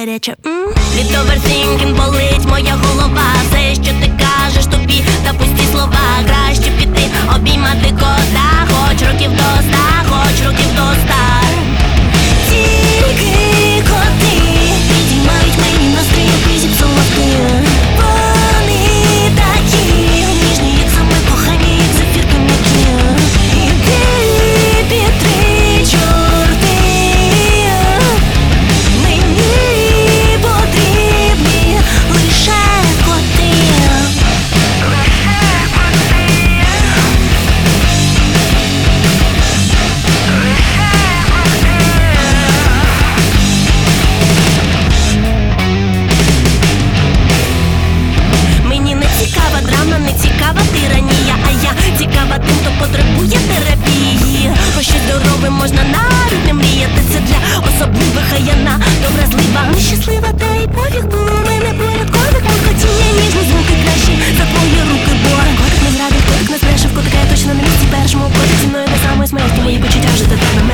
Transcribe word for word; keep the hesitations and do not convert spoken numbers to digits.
гаряче. Від оверсінкінг болить моя голова. Все, що ти кажеш, тобі та пусті слова. Краще піти обіймати кота. Хоч років до ста, хоч років до ста. Тільки коти підіймають мені настрій, який зіпсував ти. Вони такі ніжні, як саме кохані, як зефірки м'які. Іди під три чорти. Мені потрібні лише коти. Мені не цікава драма, не цікава тиранія, а я цікава тим, хто потребує терапії. Про щось здорове можна навіть не мріяти. Це для особливих, а я надто вразлива. Нещаслива, та й пофіг, бо у мене порядкових муркотіння. Ніжні звуки кращі за твої руки, бо котик не зрадив, котик не збрешив, котика я точно на місці першому. Котик зі мною до самої смерті, мої почуття вже до тебе.